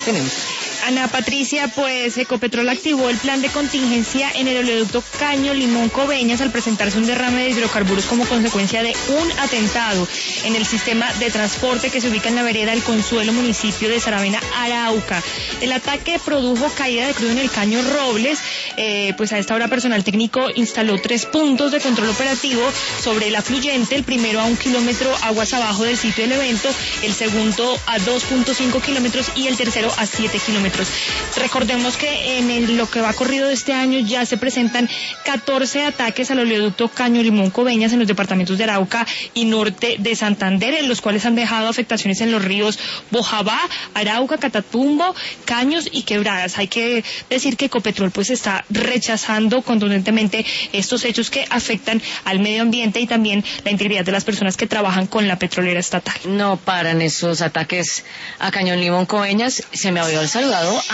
tenemos. Ana Patricia, pues Ecopetrol activó el plan de contingencia en el oleoducto Caño Limón Coveñas al presentarse un derrame de hidrocarburos como consecuencia de un atentado en el sistema de transporte que se ubica en la vereda El Consuelo, municipio de Saravena, Arauca. El ataque produjo caída de crudo en el Caño Robles. Pues a esta hora personal técnico instaló 3 puntos de control operativo sobre el afluente, el primero a 1 kilómetro aguas abajo del sitio del evento, el segundo a 2.5 kilómetros y el tercero a 7 kilómetros. Recordemos que lo que va corrido de este año ya se presentan 14 ataques al oleoducto Caño Limón Coveñas en los departamentos de Arauca y norte de Santander, en los cuales han dejado afectaciones en los ríos Bojabá, Arauca, Catatumbo, Caños y Quebradas. Hay que decir que Ecopetrol pues está rechazando contundentemente estos hechos que afectan al medio ambiente y también la integridad de las personas que trabajan con la petrolera estatal. No paran esos ataques a Caño Limón Coveñas. Se me había saludado